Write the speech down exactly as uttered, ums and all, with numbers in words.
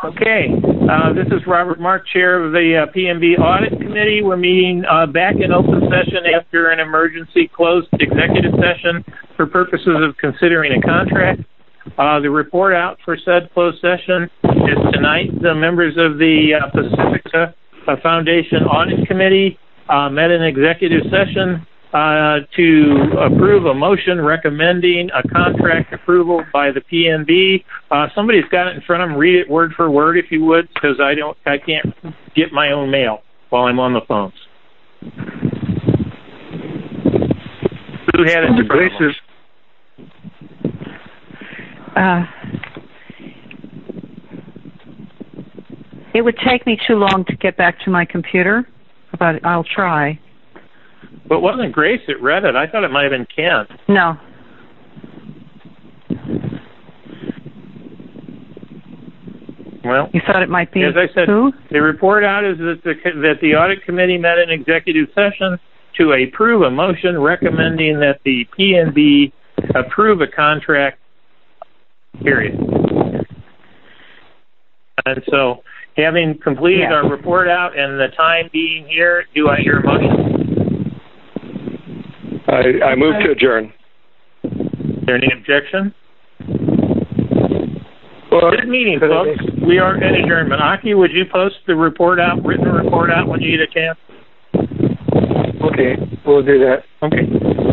Okay, uh, this is Robert Mark, Chair of the uh, P M B Audit Committee. We're meeting uh, back in open session after an emergency closed executive session for purposes of considering a contract. Uh, the report out for said closed session is tonight. The members of the uh, Pacifica uh, Foundation Audit Committee uh, met in executive session Uh, to approve a motion recommending a contract approval by the P N B. Uh, somebody's got it in front of them. Read it word for word, if you would, because I don't, I can't get my own mail while I'm on the phones. Who had it in front of them? Uh, it would take me too long to get back to my computer, but I'll try. But wasn't Grace that read it? I thought it might have been Ken. No. Well, you thought it might be as I said, who? The report out is that the that the audit committee met in executive session to approve a motion recommending that the P N B approve a contract. Period. And so, having completed yes. our report out and the time being here, do I hear a motion? I, I move to adjourn. Is there any objection? Well, Good meeting, folks. We are at adjournment. Aki, would you post the report out, written report out when you get a chance? Okay, we'll do that. Okay.